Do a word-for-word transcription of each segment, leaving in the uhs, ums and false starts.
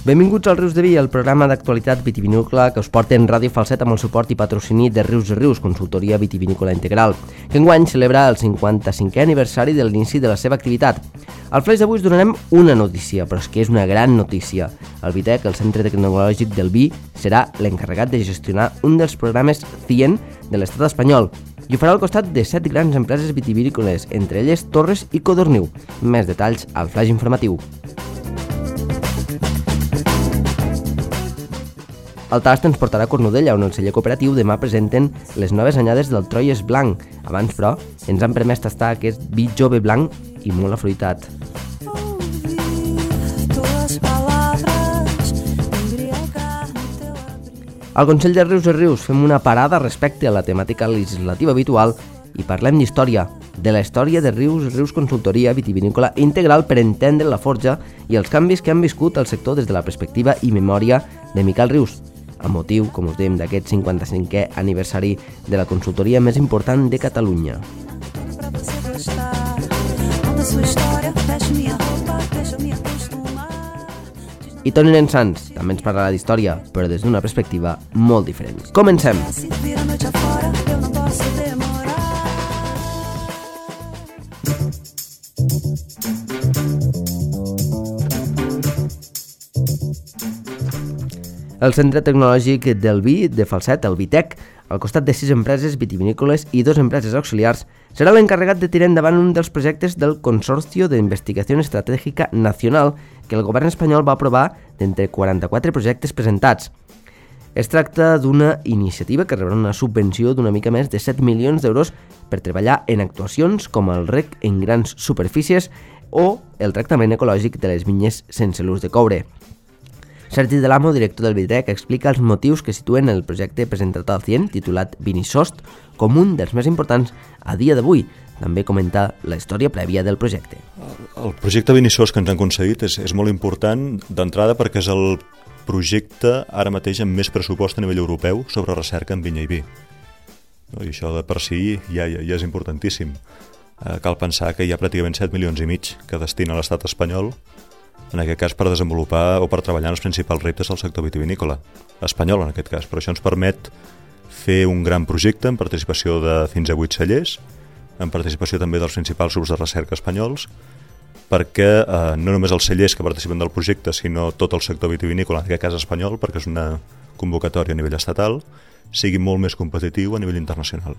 Benvinguts al Rius de Vi, el programa d'actualitat vitivinícola que us porta en Ràdio Falset amb el suport i patrocini de Rius de Rius, consultoria vitivinícola integral, que enguany celebra el cinquanta-cinquè aniversari de l'inici de la seva activitat. Al flaix d'avui us donarem una notícia, però és que és una gran notícia. El Vitec, el Centre Tecnològic del Vi, serà l'encarregat de gestionar un dels programes C I E N de l'estat espanyol i ho farà al costat de set grans empreses vitivinícoles, entre elles Torres i Codorniu. Més detalls al flaix informatiu. El tast ens portarà a Cornudella, on el celler cooperatiu demà presenten les noves anyades del Troyes Blanc. Abans, però, ens han permès tastar aquest vi jove blanc i molt afruitat. Al Consell de Rius de Rius fem una parada respecte a la temàtica legislativa habitual i parlem d'història, de la història de Rius Rius Consultoria Vitivinícola Integral per entendre la forja i els canvis que han viscut el sector des de la perspectiva i memòria de Miquel Rius, amb motiu, com us dèiem, d'aquest cinquanta-cinquè aniversari de la consultoria més important de Catalunya. I Toni Lensans també ens parlarà d'història, però des d'una perspectiva molt diferent. Comencem! El Centre Tecnològic del Vi de Falset, el Vitec, al costat de sis empreses vitivinícoles i dues empreses auxiliars, serà l'encarregat de tirar endavant un dels projectes del Consorcio de Investigación Estratégica Nacional que el govern espanyol va aprovar d'entre quaranta-quatre projectes presentats. Es tracta d'una iniciativa que rebrà una subvenció d'una mica més de set milions d'euros per treballar en actuacions com el rec en grans superfícies o el tractament ecològic de les vinyes sense l'ús de coure. Sergi de l'Amo, director del Vitec, explica els motius que situen el projecte presentat al C I E N, titulat Vinisost, com un dels més importants a dia d'avui. També comenta la història prèvia del projecte. El projecte Vinisost que ens han concedit és, és molt important d'entrada perquè és el projecte ara mateix amb més pressupost a nivell europeu sobre recerca en vinya i vi. I això de per si ja, ja, ja és importantíssim. Eh, cal pensar que hi ha pràcticament set milions i mig que destina l'estat espanyol, en aquest cas per desenvolupar o per treballar en els principals reptes del sector vitivinícola, espanyol en aquest cas. Però això ens permet fer un gran projecte en participació de fins a vuit cellers, en participació també dels principals grups de recerca espanyols, perquè eh, no només els cellers que participen del projecte, sinó tot el sector vitivinícola, en aquest cas espanyol, perquè és una convocatòria a nivell estatal, sigui molt més competitiu a nivell internacional.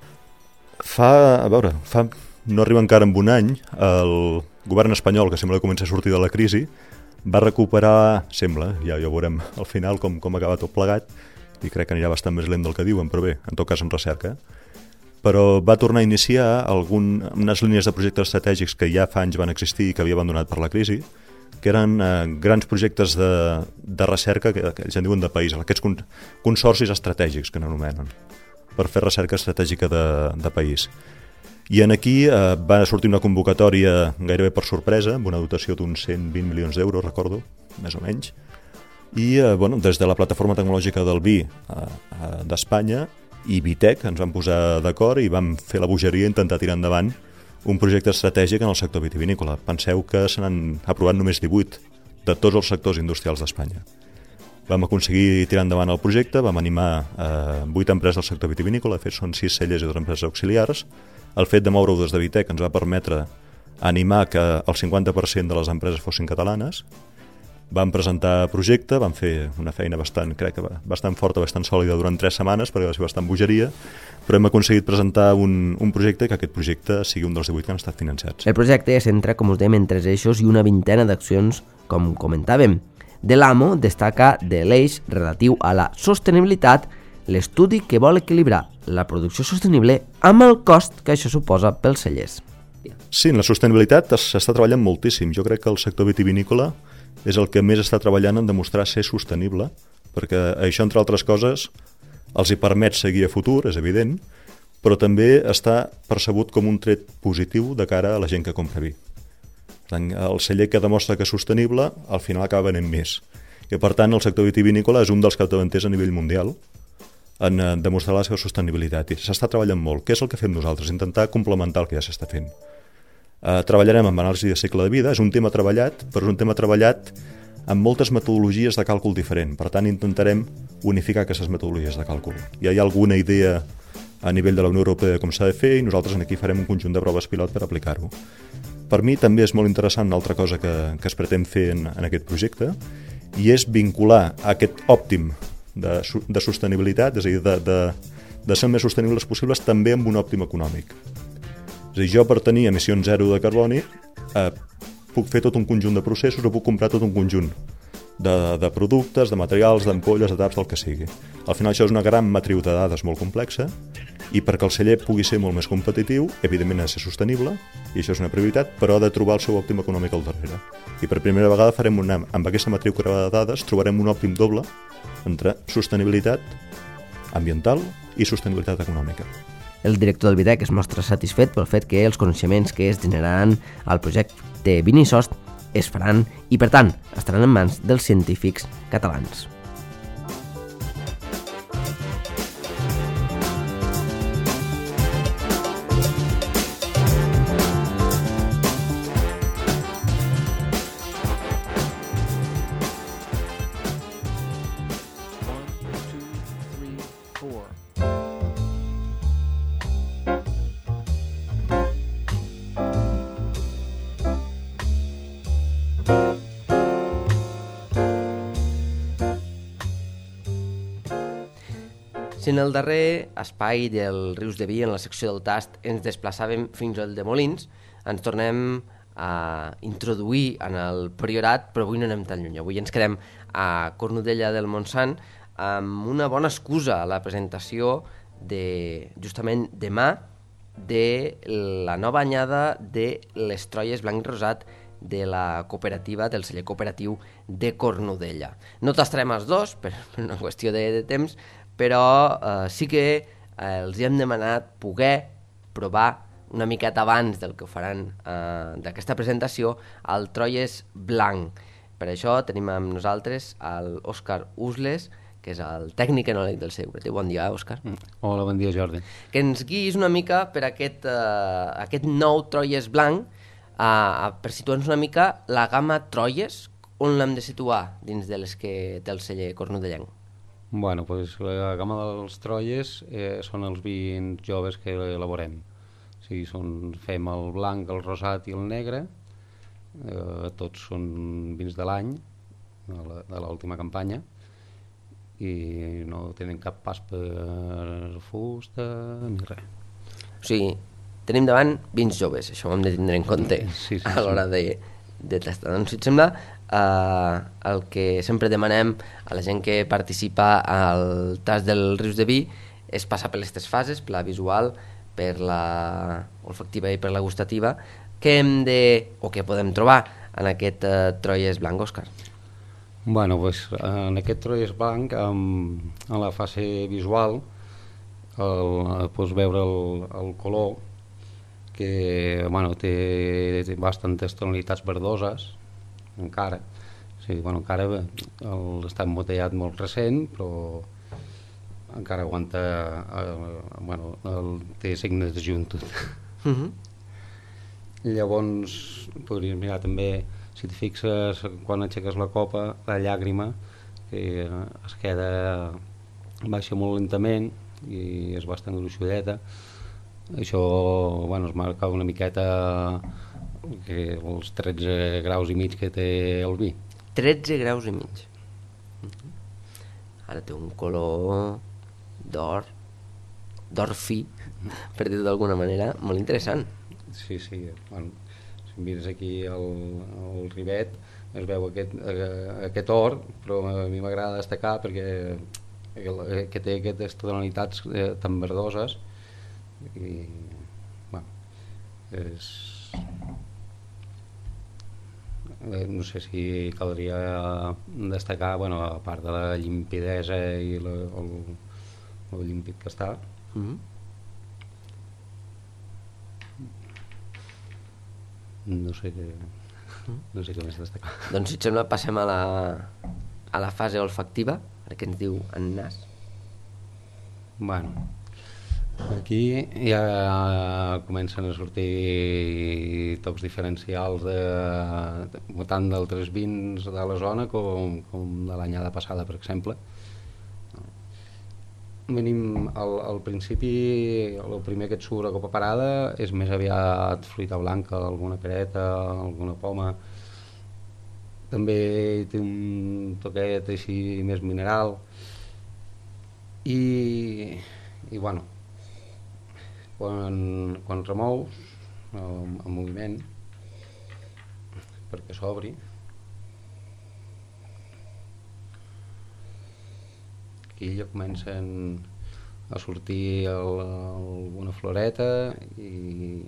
Fa, a veure, fa, no arriba encara en un any, el govern espanyol, que sembla que comença a sortir de la crisi, va recuperar, sembla, ja, ja ho veurem al final com, com acaba tot plegat, i crec que anirà bastant més lent del que diuen, però bé, en tot cas en recerca, però va tornar a iniciar algun, unes línies de projectes estratègics que ja fa anys van existir i que havia abandonat per la crisi, que eren eh, grans projectes de, de recerca que, que ells en diuen de país, aquests con, consorcis estratègics que n'anomenen, per fer recerca estratègica de, de país. I en aquí eh, va sortir una convocatòria gairebé per sorpresa, amb una dotació d'uns cent vint milions d'euros, recordo, més o menys. I eh, bueno, des de la plataforma tecnològica del vi eh, eh, d'Espanya i Vitec ens vam posar d'acord i vam fer la bogeria i intentar tirar endavant un projecte estratègic en el sector vitivinícola. Penseu que se n'han aprovat només divuit de tots els sectors industrials d'Espanya. Vam aconseguir tirar endavant el projecte, vam animar eh, vuit empreses del sector vitivinícola, de fet són sis cellers i dues empreses auxiliars. El fet de moure-ho des de Vitec ens va permetre animar que el cinquanta per cent de les empreses fossin catalanes. Vam presentar projecte, vam fer una feina bastant, crec que bastant forta, bastant sòlida durant tres setmanes, perquè va ser bastant bogeria, però hem aconseguit presentar un, un projecte i que aquest projecte sigui un dels divuit que han estat finançats. El projecte es centra, com us dèiem, en tres eixos i una vintena d'accions, com comentàvem. De l'Amo destaca de l'eix relatiu a la sostenibilitat l'estudi que vol equilibrar la producció sostenible amb el cost que això suposa pels cellers. Sí, en la sostenibilitat s'està treballant moltíssim. Jo crec que el sector vitivinícola és el que més està treballant en demostrar ser sostenible, perquè això, entre altres coses, els hi permet seguir a futur, és evident, però també està percebut com un tret positiu de cara a la gent que compra vi. El celler que demostra que és sostenible, al final acaba venent més. I, per tant, el sector vitivinícola és un dels capdavanters a nivell mundial en demostrar la seva sostenibilitat. I s'està treballant molt. Què és el que fem nosaltres? Intentar complementar el que ja s'està fent. Eh, treballarem amb anàlisi de cicle de vida. És un tema treballat, però és un tema treballat amb moltes metodologies de càlcul diferent. Per tant, intentarem unificar aquestes metodologies de càlcul. Ja hi ha alguna idea a nivell de la Unió Europea de com s'ha de fer i nosaltres aquí farem un conjunt de proves pilot per aplicar-ho. Per mi també és molt interessant una altra cosa que, que es pretén fer en, en aquest projecte i és vincular aquest òptim de, de sostenibilitat, és a dir, de, de, de ser el més sostenibles possibles també amb un òptim econòmic. És a dir, jo per tenir emissions zero de carboni eh, puc fer tot un conjunt de processos o puc comprar tot un conjunt de, de productes, de materials, d'ampolles, de taps, del que sigui. Al final això és una gran matriu de dades molt complexa i perquè el celler pugui ser molt més competitiu, evidentment ha de ser sostenible, i això és una prioritat, però ha de trobar el seu òptim econòmic al darrere. I per primera vegada farem una, amb aquesta matriu creuada de dades trobarem un òptim doble entre sostenibilitat ambiental i sostenibilitat econòmica. El director del Vitec es mostra satisfet pel fet que els coneixements que es generaran al projecte Vinisost es faran i, per tant, estaran en mans dels científics catalans. Si en el darrer espai del Rius de Vi, en la secció del tast, ens desplaçàvem fins al de Molins, ens tornem a introduir en el Priorat, però avui no anem tan lluny. Avui ens quedem a Cornudella del Montsant amb una bona excusa a la presentació de, justament demà, de la nova anyada de les Troies Blanc i Rosat de la cooperativa, del celler cooperatiu de Cornudella. No tastarem els dos, per una qüestió de, de temps, però eh, sí que eh, els hem demanat poder provar una miqueta abans del que ho faran eh, d'aquesta presentació el Troies Blanc. Per això tenim amb nosaltres l'Òscar Usles, que és el tècnic enòleg del celler cooperatiu. Bon dia, Òscar. Hola, bon dia, Jordi. Que ens guiïs una mica per aquest, eh, aquest nou Troies Blanc, eh, per situar-nos una mica la gamma Troies, on l'hem de situar dins de les que té el celler cornudellenc. Bueno, pues la gamma dels Troies eh, són els vins joves que elaborem. O sigui, són, fem el blanc, el rosat i el negre. Eh, tots són vins de l'any, de l'última campanya, i no tenen cap pas per fusta ni res. O sigui, tenim davant vins joves, això ho hem de tindre en compte sí, sí, a l'hora sí. de, de tastar. Doncs, si et sembla, Uh, el que sempre demanem a la gent que participa al tast del Rius de Vi és passar per les tres fases, per la visual, per la olfactiva i per la gustativa. Què hem de, o què podem trobar en aquest uh, Troies Blanc, Òscar? Bueno, pues, en aquest Troies Blanc, um, en la fase visual, el, pots veure el, el color, que bueno, té, té bastantes tonalitats verdoses, encara, o sigui, bueno, encara el, està embotellat molt recent, però encara aguanta, eh, bueno, el, té signes de junt tot. Uh-huh. Llavors, podries mirar també, si t'hi fixes, quan aixeques la copa, la llàgrima, que es queda, baixa molt lentament i és bastant gruixudeta. Això, bueno, es marca una miqueta que els tretze graus i mig que té el vi. tretze graus i mig. Uh-huh. Ara té un color d'or, d'or fi, per dir-ho d'alguna manera, molt interessant. Sí, sí. Bueno, si mires aquí el, el rivet, es veu aquest, aquest or, però a mi m'agrada destacar perquè que té aquestes tonalitats eh, tan verdoses i, bueno, és... no sé si caldria destacar, bueno, a part de la limpidesa i la, el, el límpid que està. Mm-hmm. No sé què, no sé què més destacar. Doncs si et sembla passem a la, a la fase olfactiva, ara que ens diu en nas. Bueno, Aquí ja comencen a sortir tocs diferencials de, de tant d'altres vins de la zona com, com de l'anyada passada, per exemple. Venim al, al principi, el primer que et surt a copa parada és més aviat fruita blanca, alguna pereta, alguna poma. També té un toquet així més mineral i, i bueno, quan, quan remous el, el moviment perquè s'obri, aquí ja comencen a sortir el, alguna floreta i,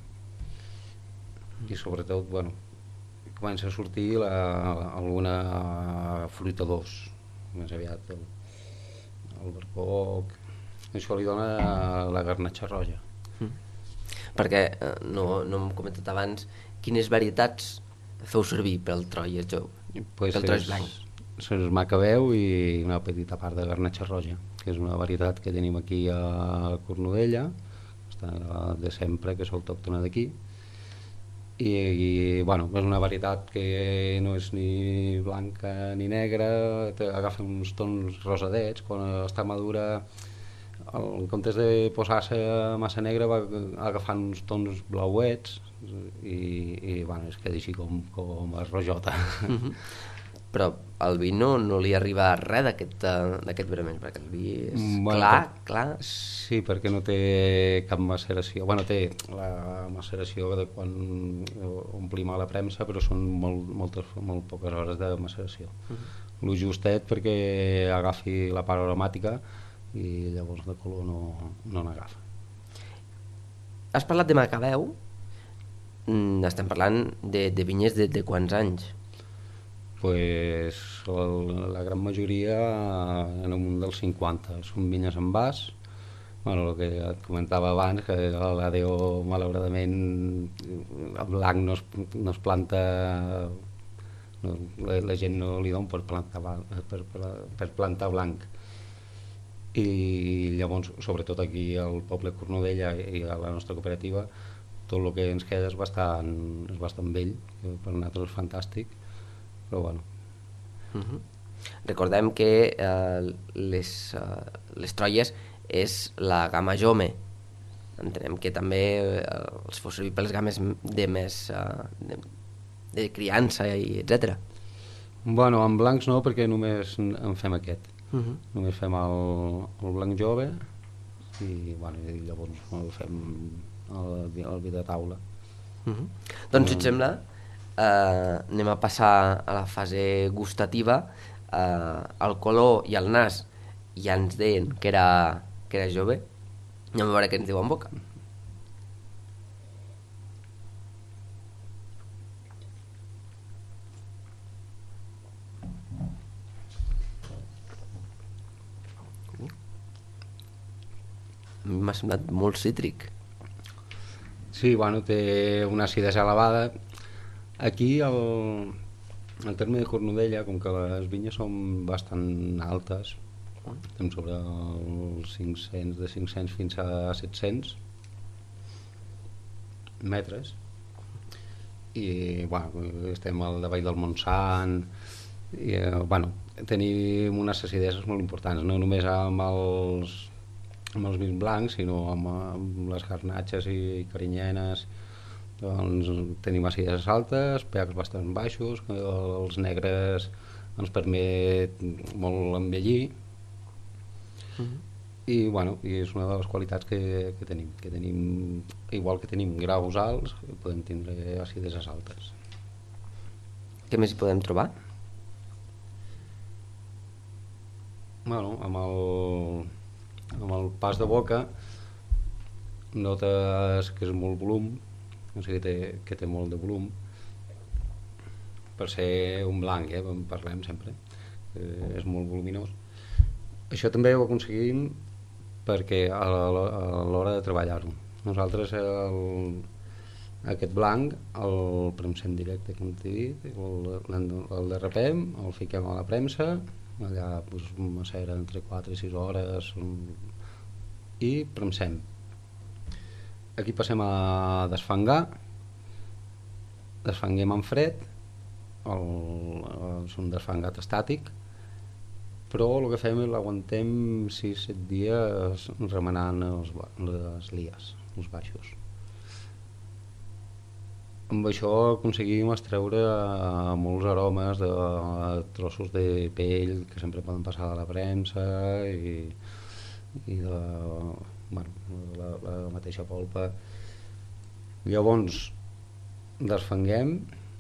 i sobretot, bueno, comença a sortir la, alguna fruita dolç, més aviat el, el barcoc. Això li dona la garnatxa roja. Mm. Perquè eh, no, no hem comentat abans quines varietats feu servir pel Troyes Jove, pues pel Troyes blanc. És macabeu i una petita part de garnatxa roja, que és una varietat que tenim aquí a Cornudella, està de sempre, que és autòctona d'aquí. I, i bueno, és una varietat que no és ni blanca ni negra, agafa uns tons rosadets, quan està madura en comptes de posar-se massa negra va agafant uns tons blauets i, i bueno, es queda així com, com a rojota. Mm-hmm. Però al vi no, no li arriba res d'aquest vermell, perquè el vi és bueno, clar, per, clar. Sí, perquè no té cap maceració. Bueno, té la maceració de quan omplim a la premsa, però són molt, moltes, molt poques hores de maceració. Mm-hmm. Lo justet perquè agafi la part aromàtica i llavors de color no, no n'agafa. Has parlat de macabeu, estem parlant de, de vinyes de, de quants anys? Pues el, la gran majoria en un munt dels cinquanta, són vinyes en vas. Bueno, el que et comentava abans, que l'A D O malauradament el blanc no es, no es planta, no, la, la gent no li dona per plantar, per, per, per plantar blanc. I llavors, sobretot aquí al poble Cornudella i a la nostra cooperativa, tot el que ens queda és bastant, és bastant vell, que per nosaltres és fantàstic, però bueno. Uh-huh. Recordem que eh, les, uh, les Troyes és la gamma Jome. Entenem que també eh, els fos servir per les games de més uh, de, de criança i etcètera. Bueno, en blancs no, perquè només en fem aquest. Uh-huh. Només fem el, el blanc jove i, bueno, i llavors el fem el, el vi de taula. Uh-huh. Doncs si et sembla eh, anem a passar a la fase gustativa. eh, el color i el nas ja ens deien que era, que era jove, anem a veure què ens diu en boca. M'ha semblat molt cítric. Sí, bueno, té una acidesa elevada. Aquí el, el terme de Cornudella, com que les vinyes són bastant altes, estem sobre els cinc-cents, de cinc-cents fins a set-cents metres, i bueno, estem al davall del Montsant i eh, bueno, tenim unes acideses molt importants, no només amb els amb els vins blancs, sinó amb, amb les garnatxes i carinyenes. Doncs tenim acideses altes, pH bastant baixos, que els negres ens permet molt envellir. Uh-huh. I, bueno, i és una de les qualitats que, que tenim, que tenim, igual que tenim graus alts, podem tindre acideses altes. Què més hi podem trobar? Bueno, amb el amb el pas de boca notes que és molt volum, o sigui que té, que té molt de volum per ser un blanc, eh, en parlem sempre, eh, és molt voluminós. Això també ho aconseguim perquè a l'hora de treballar-ho, nosaltres el, aquest blanc el premsem directe, com t'he dit, el, el derrapem, el fiquem a la premsa, allà pues, macera entre quatre i sis hores, i premsem. Aquí passem a desfangar, desfanguem en fred, el, és un desfangat estàtic, però el que fem és l'aguantem sis set dies remenant els, les lies, els baixos. Amb això aconseguim extreure molts aromes de trossos de pell que sempre poden passar a la premsa i, i de, bueno, la, la mateixa polpa. Llavors desfanguem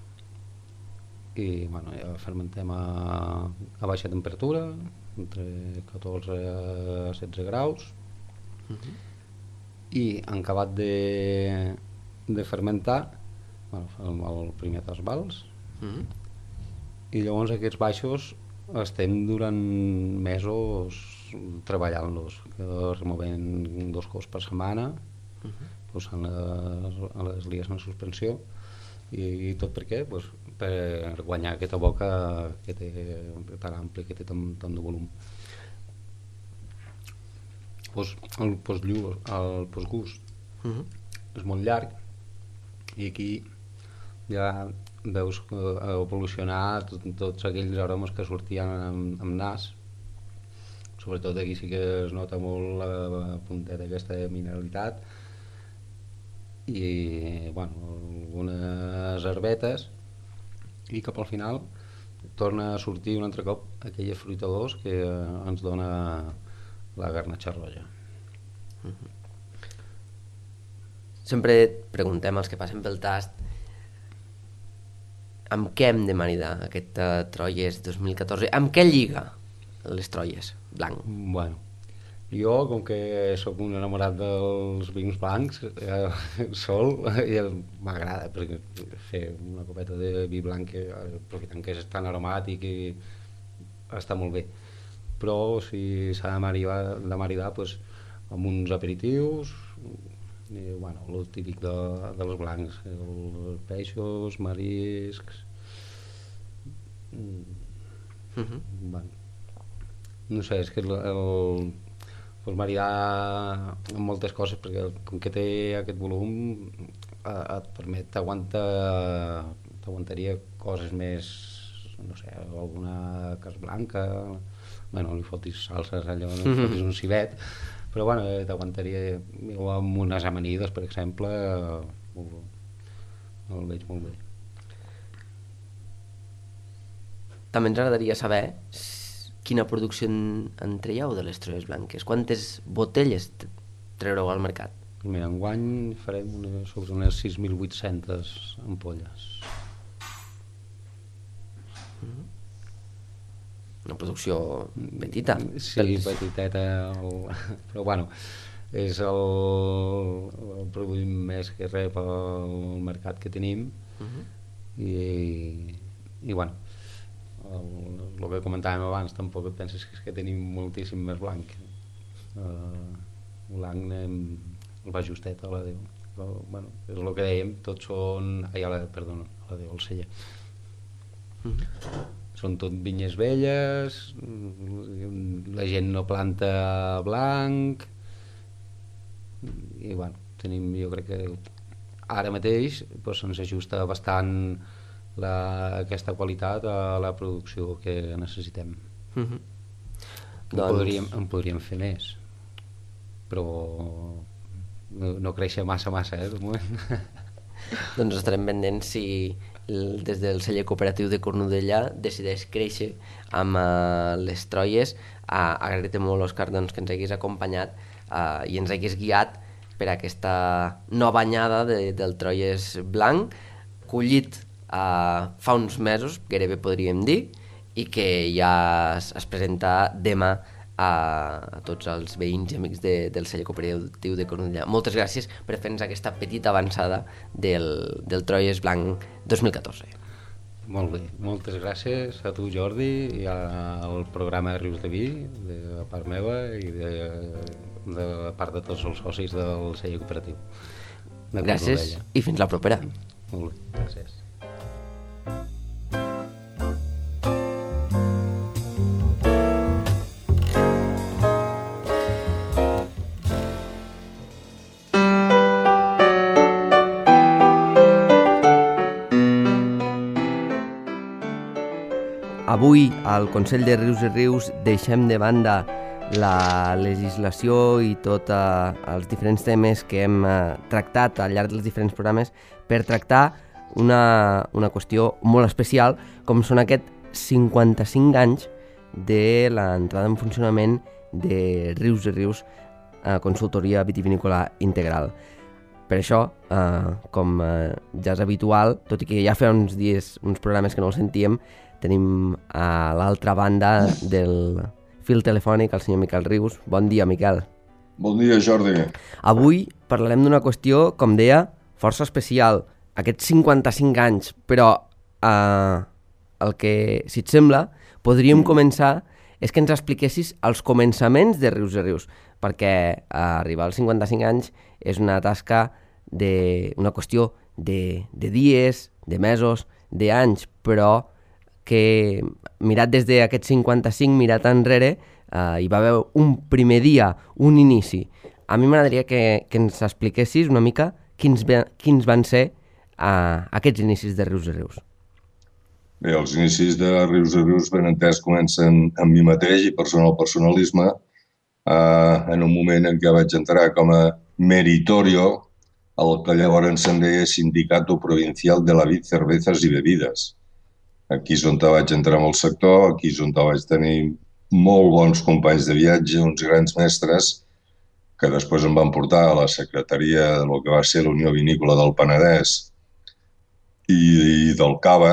i bueno, ja fermentem a, a baixa temperatura, entre catorze a setze graus, uh-huh. I en acabat de, de fermentar, bueno, fem el primer dels vals, uh-huh. I llavors aquests baixos estem durant mesos treballant-los, removent dos cops per setmana, uh-huh. Posant les, les lies en suspensió, i, i tot per què? Pues per guanyar aquesta boca que té tan ampli, que té tant, tant de volum. Pues, el postllust, el postgust uh-huh. És molt llarg, i aquí ja veus evolucionar tot, tots aquells aromes que sortien amb, amb nas. Sobretot aquí sí que es nota molt la punteta aquesta de mineralitat i bueno, algunes herbetes, i cap al final torna a sortir un altre cop aquella fruita dolç que ens dona la garnatxa roja. Uh-huh. Sempre preguntem als que passen pel tast amb què hem de maridar aquest uh, Troyes dos mil catorze, amb què lliga les Troyes blanc? Bueno, jo, com que sóc un enamorat dels vins blancs, eh, sol, eh, m'agrada perquè fer una copeta de vi blanc, que, aprofitant que és tan aromàtic i està molt bé. Però si s'ha de maridar, de maridar pues, amb uns aperitius, i, bueno, el típic de, dels blancs, els peixos, mariscs, uh-huh. Bueno, no sé, és que el, el pues maridar amb moltes coses, perquè com que té aquest volum et permet, t'aguanta, t'aguantaria coses més, no sé, alguna cas blanca, bueno, li fotis salses allò, no li fotis un civet, però bueno, t'aguantaria, o amb unes amanides, per exemple, molt, el veig molt bé. També ens agradaria saber quina producció en, en traieu de les Troyes blanques. Quantes botelles treureu al mercat? Mira, enguany farem una, sobre unes sis mil vuit-centes ampolles. Mm-hmm. Una producció petita. Sí, Pels... petiteta, el... però bueno, és el, el produït més que rep al mercat que tenim, uh-huh. i, i bueno, el, el que comentàvem abans, tampoc et penses que, és que tenim moltíssim més blanc. Uh, blanc anem el va justet a la Déu, però, bueno, és el que dèiem, tots són, ai, a la, perdona, a la Déu, al celler. Mm-hmm. Són tot vinyes velles, la gent no planta blanc, i bueno, tenim, jo crec que ara mateix doncs, ens ajusta bastant la, aquesta qualitat a la producció que necessitem. Mm-hmm. En, doncs... podríem, en podríem fer més, però no, no créixer massa massa, eh, de moment. Doncs estarem pendents si el, des del celler cooperatiu de Cornudella decideix créixer amb uh, les Troyes. Uh, agrair-te molt, Òscar, doncs, que ens haguis acompanyat uh, i ens haguis guiat per aquesta nova anyada de, del Troyes blanc, collit uh, fa uns mesos, gairebé podríem dir, i que ja es, es presenta demà a, a tots els veïns i amics de, del celler cooperatiu de Cornudella. Moltes gràcies per fer-nos aquesta petita avançada del, del Troyes blanc dos mil catorze. Molt bé, moltes gràcies a tu, Jordi, i al programa Rius de Vi, de part meva i de, de part de tots els socis del celler cooperatiu. Gràcies i fins la propera. Molt bé, gràcies. avui al Consell de Rius i Rius deixem de banda la legislació i tots eh, els diferents temes que hem eh, tractat al llarg dels diferents programes per tractar una, una qüestió molt especial, com són aquests cinquanta-cinc anys de l'entrada en funcionament de Rius i Rius, eh, consultoria vitivinícola integral. Per això, eh, com eh, ja és habitual, tot i que ja fa uns dies, uns programes que no els sentíem, tenim a l'altra banda del fil telefònic el senyor Miquel Rius. Bon dia, Miquel. Bon dia, Jordi. Avui parlarem d'una qüestió, com deia, força especial. Aquests cinquanta-cinc anys, però eh, el que, si et sembla, podríem mm. començar és que ens expliquessis els començaments de Rius i Rius, perquè eh, arribar als cinquanta-cinc anys és una tasca, de, una qüestió de, de dies, de mesos, d'anys, però que mirat des d'aquests cinquanta-cinc, mirat enrere, eh, hi va haver un primer dia, un inici. A mi m'agradaria que, que ens expliquessis una mica quins, quins van ser eh, aquests inicis de Rius i Rius. Bé, els inicis de Rius i Rius, ben entès, comencen amb mi mateix i personal personalisme, eh, en un moment en què vaig entrar com a meritorio al que llavors se'n deia Sindicato Provincial de la Vid, Cervezas i Bebides. Aquí és on vaig entrar en el sector, aquí és on vaig tenir molt bons companys de viatge, uns grans mestres, que després em van portar a la secretaria del que va ser la Unió Vinícola del Penedès i, i del Cava,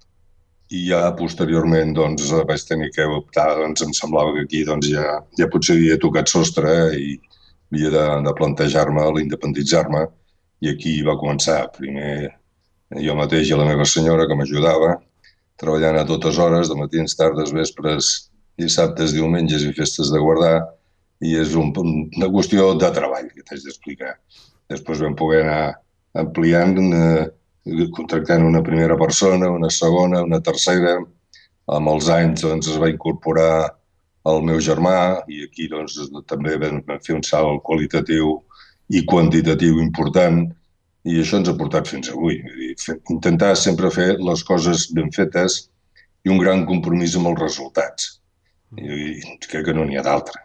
i ja posteriorment doncs, vaig tenir que optar, doncs em semblava que aquí doncs, ja, ja potser havia tocat sostre eh, i havia de, de plantejar-me l'independitzar-me, i aquí va començar. Primer jo mateix i la meva senyora, que m'ajudava, treballant a totes hores, de matins, tardes, vespres, dissabtes, diumenges i festes de guardar, i és un, una qüestió de treball que t'haig d'explicar. Després vam poder anar ampliant, eh, contractant una primera persona, una segona, una tercera. Amb els anys doncs, es va incorporar el meu germà i aquí doncs, també vam fer un salt qualitatiu i quantitatiu important, i això ens ha portat fins avui. Intentar sempre fer les coses ben fetes i un gran compromís amb els resultats. I crec que no n'hi ha d'altre.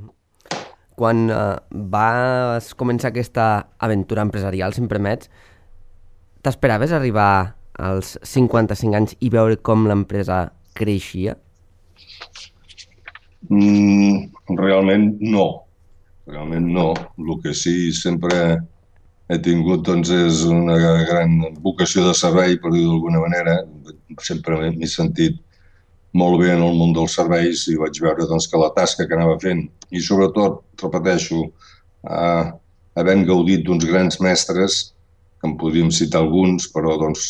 Quan eh, vas començar aquesta aventura empresarial, si em permets, t'esperaves arribar als cinquanta-cinc anys i veure com l'empresa creixia? Mm, realment no. Realment no. El que sí sempre he tingut doncs, és una gran vocació de servei, per dir-ho d'alguna manera. Sempre m'he sentit molt bé en el món dels serveis i vaig veure doncs, que la tasca que anava fent, i sobretot, repeteixo, eh, havent gaudit d'uns grans mestres, que en podríem citar alguns, però doncs,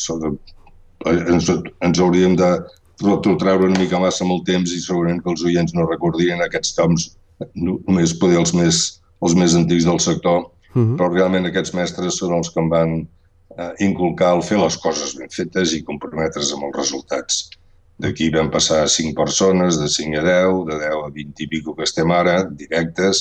ens, ens hauríem de retrotraure una mica massa amb el temps i segurament que els oients no recordien aquests noms, només poder els més, els més antics del sector, uh-huh. Però realment aquests mestres són els que em van eh, inculcar el fer les coses ben fetes i comprometre's amb els resultats. D'aquí vam passar a cinc persones, de cinc a deu, de deu a vint i pico que estem ara, directes,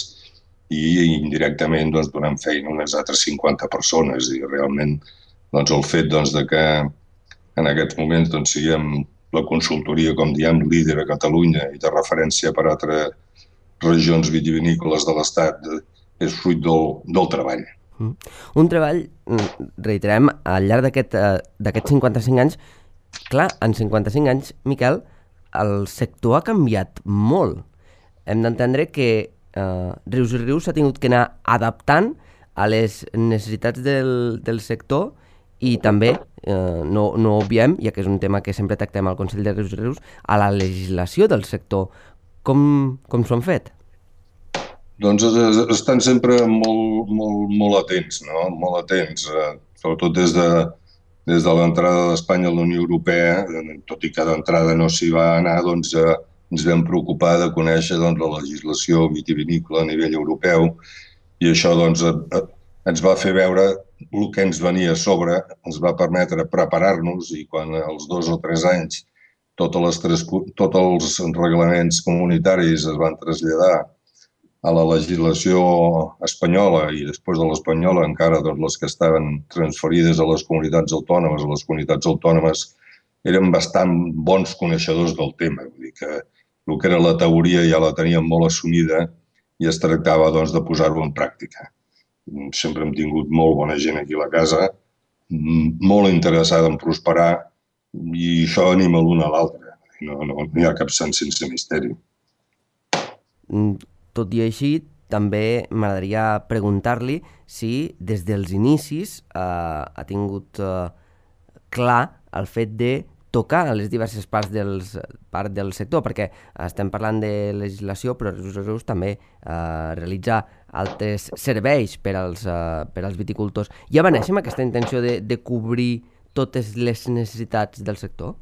i indirectament doncs, donem feina a unes altres cinquanta persones. I realment doncs, el fet doncs, de que en aquests moments doncs, siguem la consultoria, com diem, líder a Catalunya i de referència per a altres regions vitivinícoles de l'Estat, és fruit del, del treball. Un treball, reiterem, al llarg d'aquests aquest cinquanta-cinc anys, clar, en cinquanta-cinc anys, Miquel, el sector ha canviat molt. Hem d'entendre que eh, Rius i Rius s'ha tingut que anar adaptant a les necessitats del, del sector i també, eh, no, no obviem, ja que és un tema que sempre tractem al Consell de Rius i Rius, a la legislació del sector. Com, com s'ho han fet? Doncs estan sempre molt, molt, molt atents, no? Molt atents, eh, sobretot des de, des de l'entrada d'Espanya a la Unió Europea, tot i que d'entrada no s'hi va anar, doncs eh, ens vam preocupar de conèixer doncs, la legislació vitivinícola a nivell europeu i això doncs, eh, ens va fer veure el que ens venia a sobre, ens va permetre preparar-nos i quan als dos o tres anys totes les tres, tots els reglaments comunitaris es van traslladar a la legislació espanyola i després de l'espanyola encara doncs, les que estaven transferides a les comunitats autònomes, a les comunitats autònomes eren bastant bons coneixedors del tema. Vull dir que el que era la teoria ja la teníem molt assumida i es tractava doncs, de posar-ho en pràctica. Sempre hem tingut molt bona gent aquí a la casa, molt interessada en prosperar, i això anima l'un a l'altre. No, no, no hi ha cap sant sense misteri. Tot i així, també m'agradaria preguntar-li si des dels inicis eh, ha tingut eh, clar el fet de tocar a les diverses parts, dels, part del sector, perquè estem parlant de legislació, però Rius de Rius també eh, realitza altres serveis per als, eh, per als viticultors. Ja va néixer amb aquesta intenció de, de cobrir totes les necessitats del sector?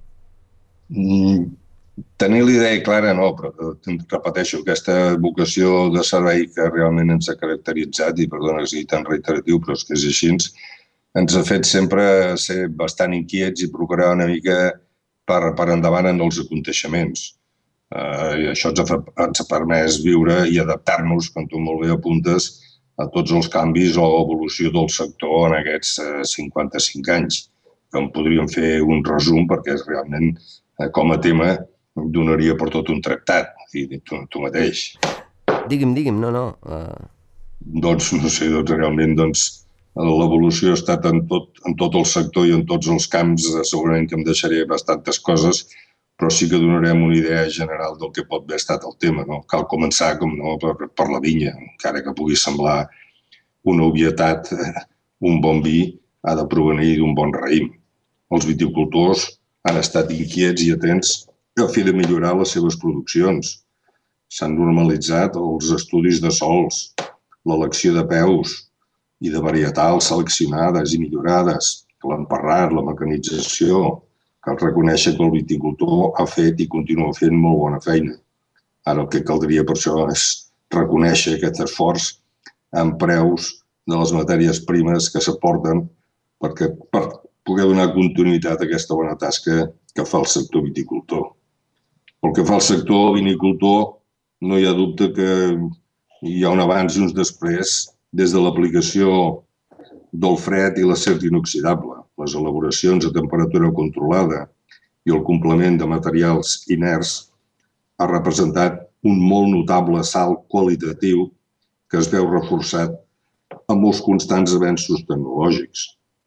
Mm, tenir la idea clara no, però repeteixo, aquesta vocació de servei que realment ens ha caracteritzat, i perdona que sigui tan reiteratiu, però és que és així, ens ha fet sempre ser bastant inquiets i procurar una mica per, per endavant en els aconteixements. Uh, I això ens ha, ens ha permès viure i adaptar-nos, com tu molt bé apuntes, a tots els canvis o evolució del sector en aquests uh, cinquanta-cinc anys. Que en podríem fer un resum perquè és realment, uh, com a tema, donaria per tot un tractat, i tu, tu mateix. Digui'm, digui'm, no, no. Uh... Doncs, no sé, doncs realment, doncs, l'evolució ha estat en tot, en tot el sector i en tots els camps. Segurament que em deixaré bastantes coses, però sí que donarem una idea general del que pot haver estat el tema. No? Cal començar com no, per, per la vinya, encara que pugui semblar una obvietat, un bon vi ha de provenir d'un bon raïm. Els viticultors han estat inquiets i atents a fi de millorar les seves produccions. S'han normalitzat els estudis de sols, l'elecció de peus i de varietals seleccionades i millorades, l'emparrat, la mecanització. Cal reconèixer que el viticultor ha fet i continua fent molt bona feina. Ara el que caldria per això és reconèixer aquest esforç en preus de les matèries primes que s'aporten perquè per poder donar continuïtat a aquesta bona tasca que fa el sector viticultor. Pel que fa al sector vinicultor, no hi ha dubte que hi ha un abans i uns després des de l'aplicació del fred i l'acer inoxidable, les elaboracions a temperatura controlada i el complement de materials inerts ha representat un molt notable salt qualitatiu que es veu reforçat amb molts constants avenços tecnològics.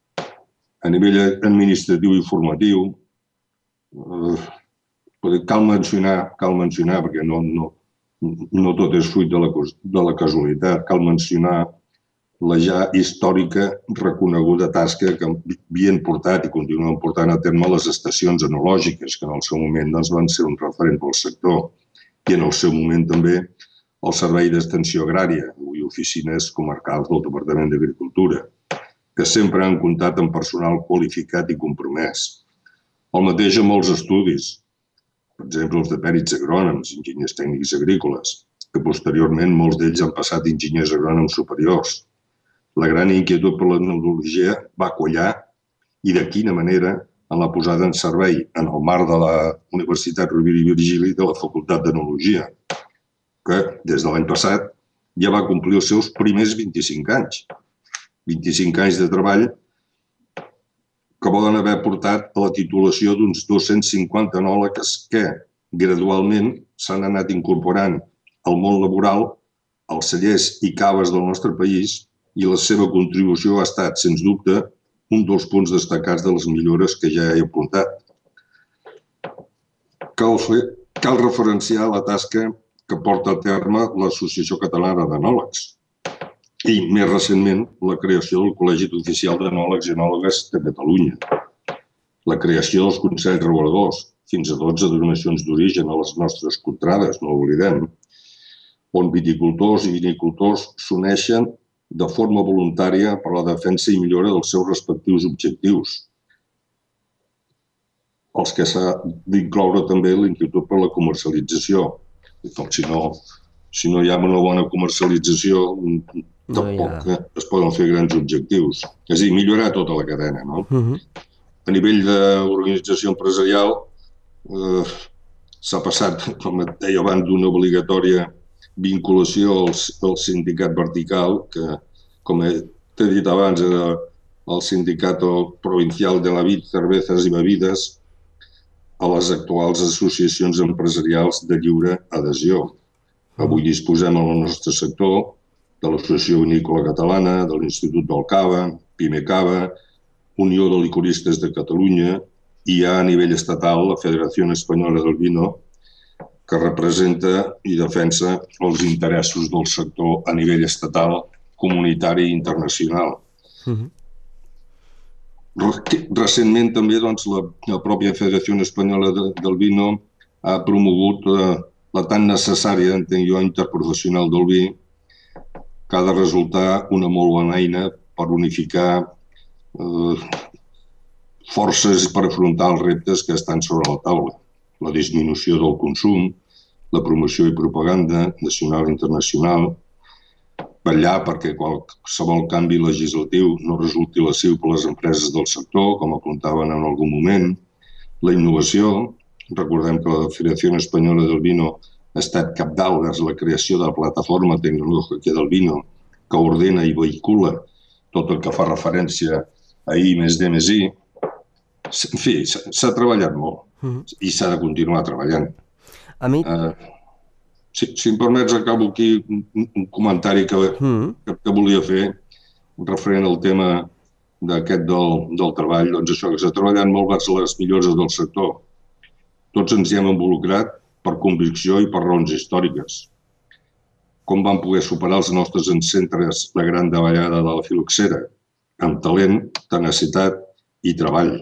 A nivell administratiu i formatiu, eh, cal mencionar, cal mencionar perquè no, no, no tot és fruit de la, de la casualitat, cal mencionar la ja històrica reconeguda tasca que havien portat i continuen portant a terme les estacions enològiques, que en el seu moment doncs, van ser un referent pel sector, i en el seu moment també el Servei d'Extensió Agrària, avui oficines comarcals del Departament d'Agricultura, que sempre han comptat amb personal qualificat i compromès. El mateix amb els estudis, per exemple, els de pèrits agrònoms, enginyers tècnics agrícoles, que posteriorment molts d'ells han passat enginyers agrònoms superiors. La gran inquietud per l'enologia va quallar, i de quina manera, en la posada en servei en el marc de la Universitat Rovira i Virgili de la Facultat d'Enologia, que des de l'any passat ja va complir els seus primers vint-i-cinc anys. vint-i-cinc anys de treball que poden haver portat a la titulació d'uns dos-cents cinquanta enòlegs que gradualment s'han anat incorporant al món laboral, als cellers i caves del nostre país, i la seva contribució ha estat, sens dubte, un dels punts destacats de les millores que ja he apuntat. Cal, fer, cal referenciar la tasca que porta a terme l'Associació Catalana d'Enòlegs i, més recentment, la creació del Col·legi Oficial d'Enòlegs i Enòlogues de Catalunya, la creació dels Consells Reguladors, fins a dotze denominacions d'origen a les nostres contrades, no ho oblidem, on viticultors i vinicultors s'uneixen de forma voluntària per la defensa i millora dels seus respectius objectius, els que s'ha d'incloure també l'inquietud per la comercialització. Si no, si no hi ha una bona comercialització, tampoc es poden fer grans objectius. És a dir, millorar tota la cadena. No? Uh-huh. A nivell d'organització empresarial, eh, s'ha passat, com et deia abans, d'una obligatòria vinculació al, al sindicat vertical, que, com t'he dit abans, era el Sindicato Provincial de la Vid, Cervezas i Bebides, a les actuals associacions empresarials de lliure adhesió. Avui disposem en el nostre sector de l'Associació Vinícola Catalana, de l'Institut del Cava, PIMECAVA, Unió de Licoristes de Catalunya, i hi ha a nivell estatal la Federació Espanyola del Vino, que representa i defensa els interessos del sector a nivell estatal, comunitari i internacional. Uh-huh. Recentment també doncs, la, la pròpia Federació Espanyola de, del Vino ha promogut eh, la tan necessària, entenc jo, interprofessional del vi, que ha de resultar una molt bona eina per unificar eh, forces per afrontar els reptes que estan sobre la taula. La disminució del consum, la promoció i propaganda nacional i internacional, vetllar perquè qualsevol canvi legislatiu no resulti lesiu per les empreses del sector, com apuntaven en algun moment, la innovació. Recordem que la Federació Espanyola del Vino ha estat cabdal vers la creació de la plataforma tecnològica del vino que ordena i vehicula tot el que fa referència a I més D més I. En fi, s'ha treballat molt mm-hmm. i s'ha de continuar treballant. A mi... Uh, si, si em permets, acabo aquí un, un comentari que, mm-hmm. que, que volia fer referent al tema d'aquest del, del treball. Doncs això, que s'ha treballat molt vers les millores del sector. Tots ens hi hem involucrat per convicció i per raons històriques. Com vam poder superar els nostres centres la gran davallada de la filoxera? Amb talent, tenacitat i treball.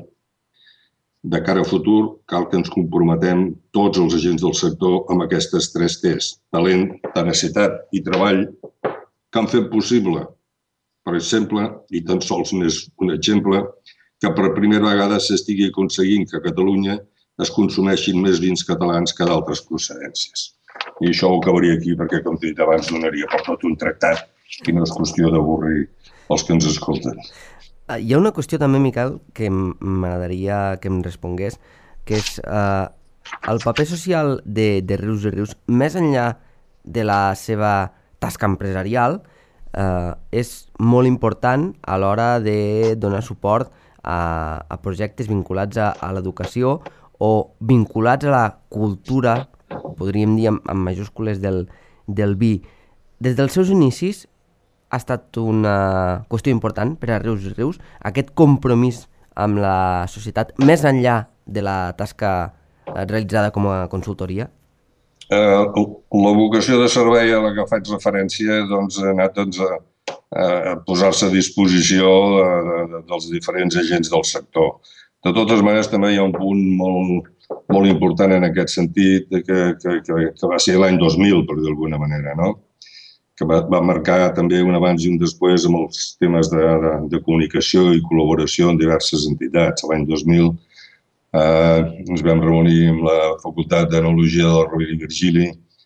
De cara a futur, cal que ens comprometem tots els agents del sector amb aquestes tres T's. Talent, tenacitat i treball que han fet possible, per exemple, i tan sols n'és un exemple, que per primera vegada s'estigui aconseguint que a Catalunya es consumeixin més vins catalans que d'altres procedències. I això ho acabaria aquí perquè, com t'he dit abans, donaria per tot un tractat i no és qüestió d'avorrir els que ens escolten. Hi ha una qüestió també, Miquel, que m'agradaria que em respongués, que és eh, el paper social de, de Rius i Rius, més enllà de la seva tasca empresarial, eh, és molt important a l'hora de donar suport a, a projectes vinculats a, a l'educació o vinculats a la cultura, podríem dir amb, amb majúscules del, del vi. Des dels seus inicis ha estat una qüestió important per a Rius i Rius, aquest compromís amb la societat, més enllà de la tasca realitzada com a consultoria? Eh, la vocació de servei a la que faig referència doncs, ha anat doncs, a, a posar-se a disposició de, de, dels diferents agents del sector. De totes maneres, també hi ha un punt molt, molt important en aquest sentit, que, que, que, que va ser l'any dos mil, per dir d'alguna manera, no? Que va, va marcar també un abans i un després amb els temes de, de, de comunicació i col·laboració en diverses entitats. L'any dos mil eh, ens vam reunir amb la Facultat d'Enologia del Rovira i Virgili.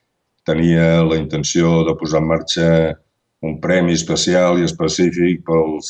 Tenia la intenció de posar en marxa un premi especial i específic pels,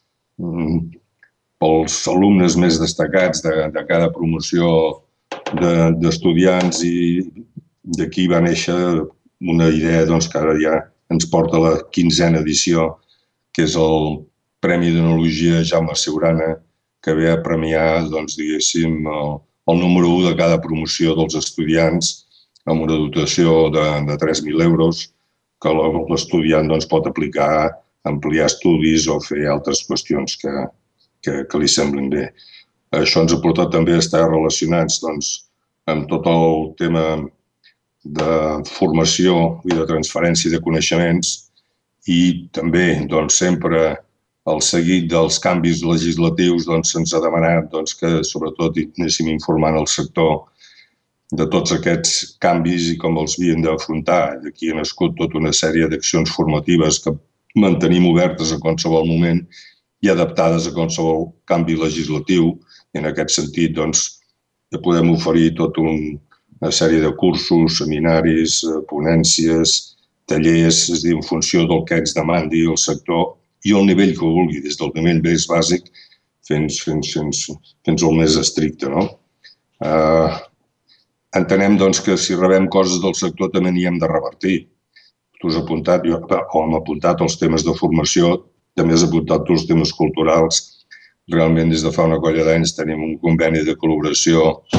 pels alumnes més destacats de, de cada promoció d'estudiants de, i d'aquí va néixer una idea doncs, que ara ja ens porta a la quinzena edició, que és el Premi d'Enologia Jaume Siurana, que ve a premiar, doncs, diguéssim, el, el número u de cada promoció dels estudiants amb una dotació de, de tres mil euros que l'estudiant doncs, pot aplicar a ampliar estudis o fer altres qüestions que, que, que li semblin bé. Això ens ha portat també a estar relacionats doncs, amb tot el tema de formació i de transferència de coneixements i també doncs, sempre el seguit dels canvis legislatius doncs, se'ns ha demanat doncs, que sobretot anéssim informant el sector de tots aquests canvis i com els havien d'afrontar. Aquí ha nascut tota una sèrie d'accions formatives que mantenim obertes a qualsevol moment i adaptades a qualsevol canvi legislatiu. I en aquest sentit doncs, ja podem oferir tot un una sèrie de cursos, seminaris, ponències, tallers, és a dir, en funció del que ens demandi el sector i el nivell que vulgui, des del nivell més bàsic fins, fins, fins, fins al més estricte. No? Uh, entenem doncs, que si rebem coses del sector també n'hi hem de revertir. Tu has apuntat, jo, o hem apuntat els temes de formació, també has apuntat tu els temes culturals. Realment, des de fa una colla d'anys tenim un conveni de col·laboració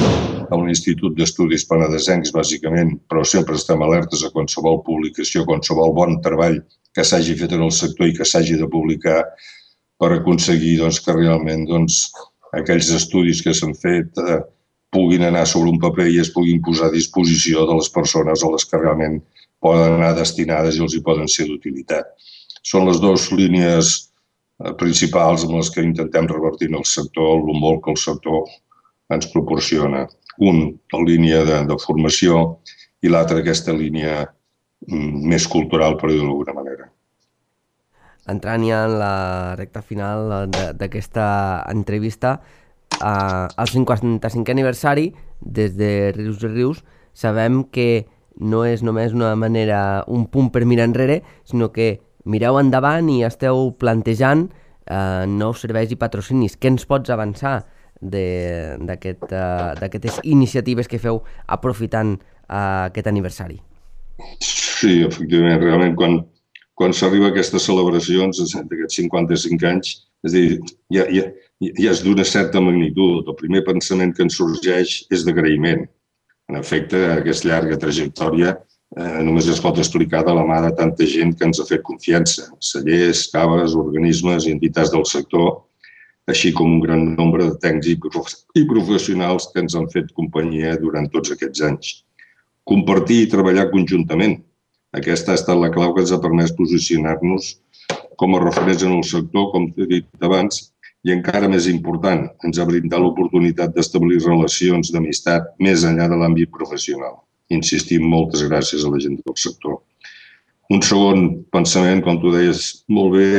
a un institut d'estudis penedesencs, bàsicament, però sempre estem alertes a qualsevol publicació, qualsevol bon treball que s'hagi fet en el sector i que s'hagi de publicar per aconseguir doncs, que realment doncs, aquells estudis que s'han fet eh, puguin anar sobre un paper i es puguin posar a disposició de les persones a les que realment poden anar destinades i els hi poden ser d'utilitat. Són les dues línies eh, principals amb les que intentem revertir en el sector el molt que el sector ens proporciona. Un, la línia de, de formació i l'altra, aquesta línia mm, més cultural, per dir-ho d'alguna manera. Entrant ja en la recta final d'aquesta entrevista, eh, al cinquanta-cinquè aniversari, des de Rius i Rius, sabem que no és només una manera, un punt per mirar enrere, sinó que mireu endavant i esteu plantejant eh, nous serveis i patrocinis. Què ens pots avançar d'aquestes iniciatives que feu aprofitant uh, aquest aniversari? Sí, efectivament, realment quan, quan s'arriba a aquestes celebracions d'aquests cinquanta-cinc anys, és a dir, ja, ja, ja és d'una certa magnitud. El primer pensament que ens sorgeix és d'agraïment. En efecte, aquesta llarga trajectòria eh, només es pot explicar de la mà de tanta gent que ens ha fet confiança, cellers, caves, organismes i entitats del sector, així com un gran nombre de tècnics i professionals que ens han fet companyia durant tots aquests anys. Compartir i treballar conjuntament. Aquesta ha estat la clau que ens ha permès posicionar-nos com a referents en el sector, com he dit abans, i encara més important, ens ha brindat l'oportunitat d'establir relacions d'amistat més enllà de l'àmbit professional. Insistim, moltes gràcies a la gent del sector. Un segon pensament, com tu deies molt bé,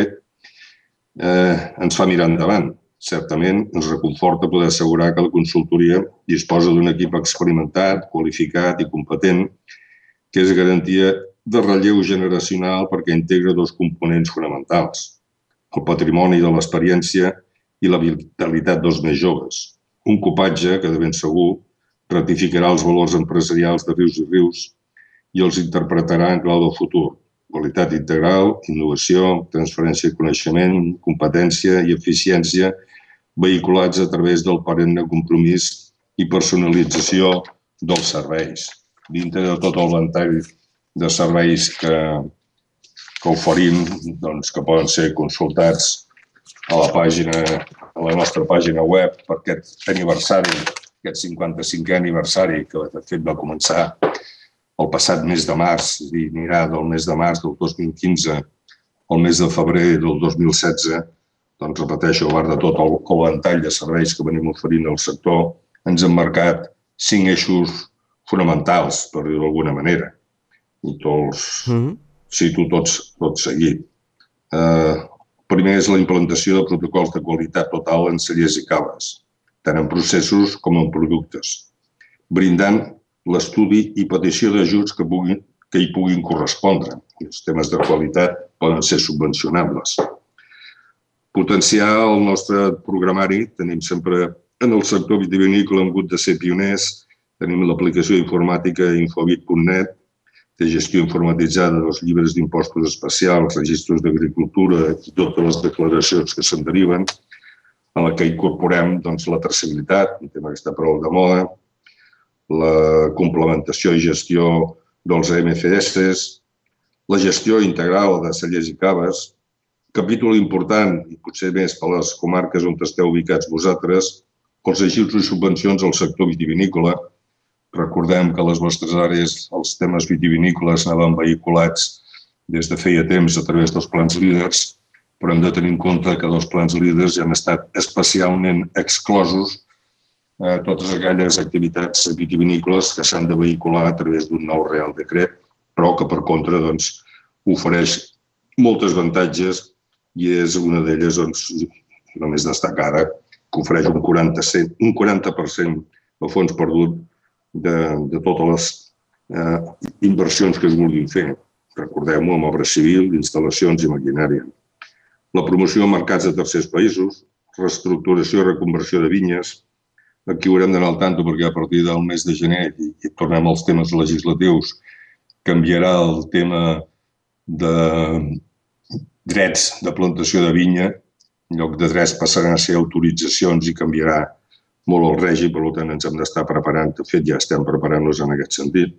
eh, ens fa mirar endavant. Certament ens reconforta poder assegurar que la consultoria disposa d'un equip experimentat, qualificat i competent, que és garantia de relleu generacional perquè integra dos components fonamentals: el patrimoni de l'experiència i la vitalitat dels més joves. Un copatge que de ben segur ratificarà els valors empresarials de Rius i Rius i els interpretarà en clau del futur. Qualitat integral, innovació, transferència de coneixement, competència i eficiència vehiculats a través del perenne compromís i personalització dels serveis. Dintre de tot el ventall de serveis que, que oferim, doncs, que poden ser consultats a la pàgina, a la nostra pàgina web per aquest aniversari, aquest cinquanta-cinquè aniversari, que de fet va començar el passat mes de març, és a dir, anirà del mes de març del dos mil quinze al mes de febrer del dos mil setze, doncs repeteixo, a part de tot el, el ventall de serveis que venim oferint al sector, ens han marcat cinc eixos fonamentals, per dir-ho d'alguna manera. I tots, mm-hmm. cito tots, tots seguit. Eh, primer és la implantació de protocols de qualitat total en cellers i caves, tant en processos com en productes, brindant l'estudi i petició d'ajuts que, puguin, que hi puguin correspondre. Els temes de qualitat poden ser subvencionables. Potenciar el nostre programari. Tenim sempre en el sector vitivinícola hem hagut de ser pioners. Tenim l'aplicació informàtica infovit punt net, de gestió informatitzada dels llibres d'impostos especials, registres d'agricultura i totes les declaracions que se'n deriven, en la que incorporem doncs, la traçabilitat, un tema que està prou de moda, la complementació i gestió dels A M F S, la gestió integral de cellers i caves, capítol important, i potser més per les comarques on esteu ubicats vosaltres, els ajuts i subvencions al sector vitivinícola. Recordem que a les vostres àrees els temes vitivinícoles anaven vehiculats des de feia temps a través dels plans líders, però hem de tenir en compte que dels plans líders ja han estat especialment exclosos eh, totes aquelles activitats vitivinícoles que s'han de vehicular a través d'un nou Real Decret, però que per contra doncs, ofereix moltes avantatges i és una d'elles, doncs, només destacada, que ofereix un quaranta per cent, un quaranta per cent de fons perdut de, de totes les eh, inversions que es vulguin fer. Recordem-ho, amb obra civil, instal·lacions i maquinària. La promoció en mercats de tercers països, reestructuració i reconversió de vinyes. Aquí haurem d'anar al tanto perquè a partir del mes de gener, i, i tornem als temes legislatius, canviarà el tema de drets de plantació de vinya. En lloc de drets passaran a ser autoritzacions i canviarà molt el règim, per tant ens hem d'estar preparant, de fet ja estem preparant-nos en aquest sentit.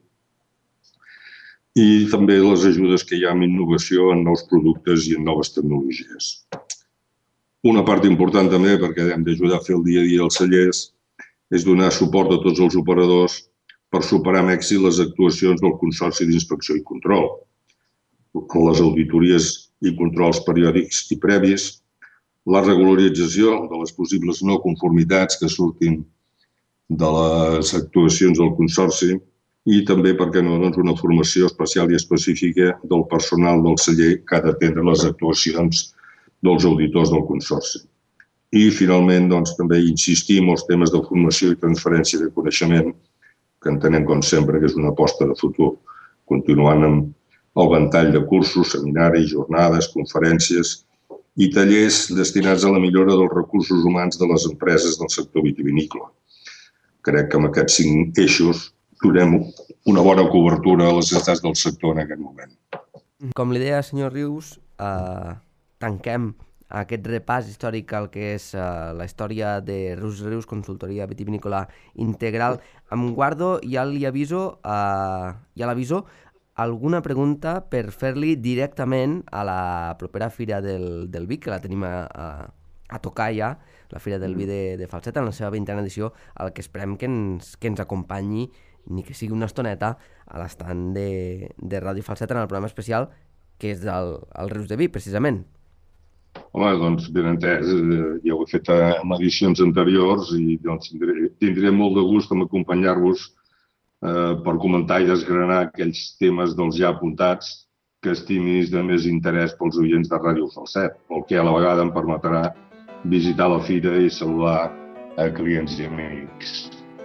I també les ajudes que hi ha en innovació, en nous productes i en noves tecnologies. Una part important també, perquè hem d'ajudar a fer el dia a dia als cellers, és donar suport a tots els operadors per superar amb èxit les actuacions del Consorci d'Inspecció i Control, les auditories i controls periòdics i previs, la regularització de les possibles no conformitats que surtin de les actuacions del Consorci i també, per què no, doncs una formació especial i específica del personal del celler que ha d'atendre les actuacions dels auditors del Consorci. I, finalment, doncs, també insistir en els temes de formació i transferència de coneixement, que entenem, com sempre, que és una aposta de futur, continuant amb el ventall de cursos, seminaris, jornades, conferències i tallers destinats a la millora dels recursos humans de les empreses del sector vitivinícola. Crec que amb aquests cinc eixos donem una bona cobertura a les necessitats del sector en aquest moment. Com li deia, senyor Rius, eh, tanquem aquest repàs històric al que és uh, la història de Rius Rius, consultoria vitivinícola integral. Em guardo, ja li aviso, uh, ja l'aviso, alguna pregunta per fer-li directament a la propera Fira del, del Vi, que la tenim a, a, a tocar ja, la Fira del Vi de, de Falset, en la seva vintena edició, al que esperem que ens, que ens acompanyi, ni que sigui una estoneta, a l'estant de, de Ràdio Falset en el programa especial, que és el, el Rius de Vi, precisament. Home, doncs, ben entès, ja ho he fet en edicions anteriors i doncs, tindré, tindré molt de gust en acompanyar-vos eh, per comentar i desgranar aquells temes dels ja apuntats que estimis de més interès pels oients de Ràdio Falset, el que a la vegada em permetrà visitar la fira i saludar a clients i amics.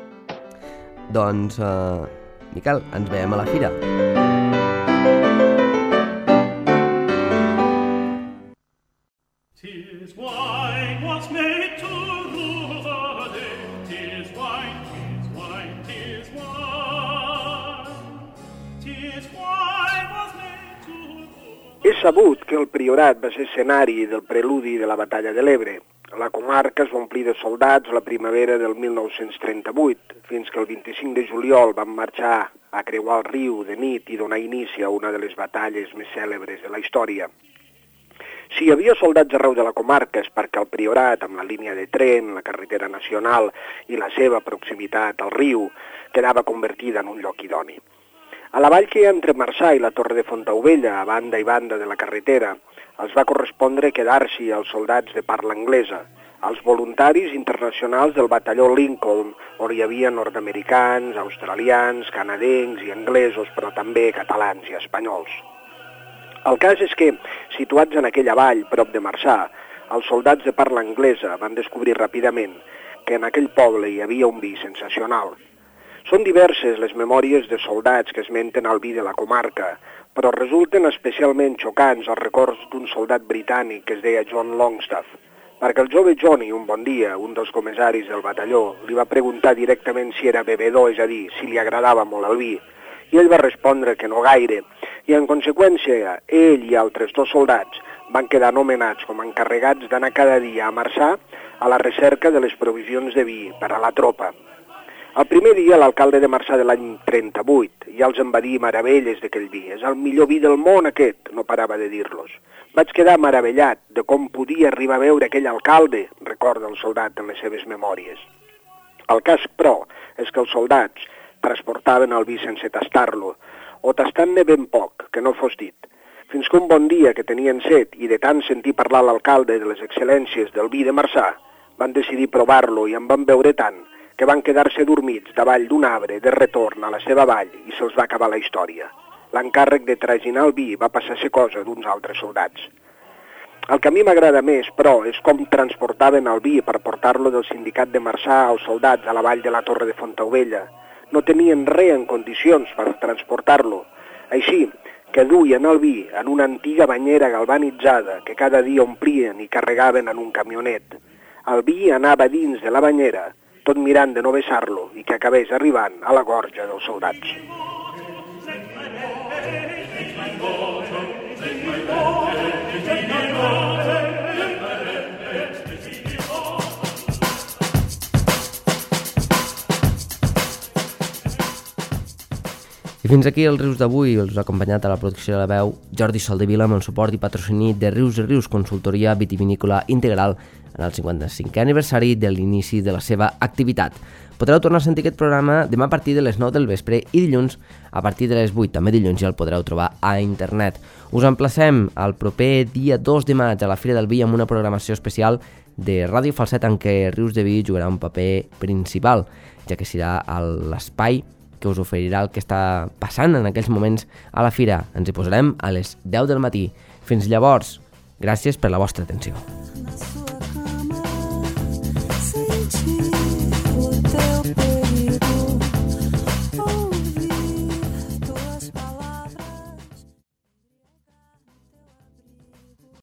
Doncs, eh, Miquel, ens veiem a la fira. Tis wine was made to rule the day. Tis wine, tis wine, tis wine. Tis wine was made to rule the... És sabut que el Priorat va ser escenari del preludi de la Batalla de l'Ebre. La comarca es va omplir de soldats la primavera del mil nou-cents trenta-vuit, fins que el vint-i-cinc de juliol van marxar a creuar el riu de nit i donar inici a una de les batalles més cèlebres de la història. Si hi havia soldats arreu de la comarca és perquè el Priorat, amb la línia de tren, la carretera nacional i la seva proximitat al riu, quedava convertida en un lloc idoni. A la vall que hi ha entre Marçà i la Torre de Fontaubella, a banda i banda de la carretera, els va correspondre quedar-s'hi als soldats de parla anglesa, als voluntaris internacionals del batalló Lincoln, on hi havia nord-americans, australians, canadencs i anglesos, però també catalans i espanyols. El cas és que, situats en aquella vall, prop de Marçà, els soldats de parla anglesa van descobrir ràpidament que en aquell poble hi havia un vi sensacional. Són diverses les memòries de soldats que esmenten el vi de la comarca, però resulten especialment xocants els records d'un soldat britànic que es deia John Longstaff, perquè el jove Johnny, un bon dia, un dels comissaris del batalló, li va preguntar directament si era bevedor, és a dir, si li agradava molt el vi, i ell va respondre que no gaire, i en conseqüència ell i altres dos soldats van quedar nomenats com encarregats d'anar cada dia a Marçà a la recerca de les provisions de vi per a la tropa. El primer dia l'alcalde de Marçà de l'any trenta-vuit ja els en va dir meravelles d'aquell vi. És el millor vi del món aquest, no parava de dir-los. Vaig quedar meravellat de com podia arribar a veure aquell alcalde, recorda el soldat en les seves memòries. El cas, però, és que els soldats transportaven el vi sense tastar-lo, o tastant-ne ben poc, que no fos dit. Fins que un bon dia que tenien set i de tant sentir parlar l'alcalde de les excel·lències del vi de Marçà, van decidir provar-lo i en van beure tant que van quedar-se dormits davall d'un arbre de retorn a la seva vall i se'ls va acabar la història. L'encàrrec de traginar el vi va passar a ser cosa d'uns altres soldats. El que a mi m'agrada més, però, és com transportaven el vi per portar-lo del sindicat de Marçà als soldats a la vall de la Torre de Fontaubella. No tenien res en condicions per transportar-lo. Així que duien el vi en una antiga banyera galvanitzada que cada dia omplien i carregaven en un camionet. El vi anava dins de la banyera, tot mirant de no vessar-lo i que acabés arribant a la gorja dels soldats. I fins aquí el Rius d'avui. Els ha acompanyat a la producció de la veu Jordi Soldevila amb el suport i patrocini de Rius i Rius, consultoria vitivinícola integral en el cinquanta-cinquè aniversari de l'inici de la seva activitat. Podreu tornar a sentir aquest programa demà a partir de les nou del vespre i dilluns a partir de les vuit. També dilluns ja el podreu trobar a internet. Us emplacem al proper dia dos de maig a la Fira del Vi amb una programació especial de Ràdio Falset en què Rius de Vi jugarà un paper principal, ja que serà l'espai que us oferirà el que està passant en aquells moments a la fira. Ens hi posarem a les deu del matí. Fins llavors, gràcies per la vostra atenció.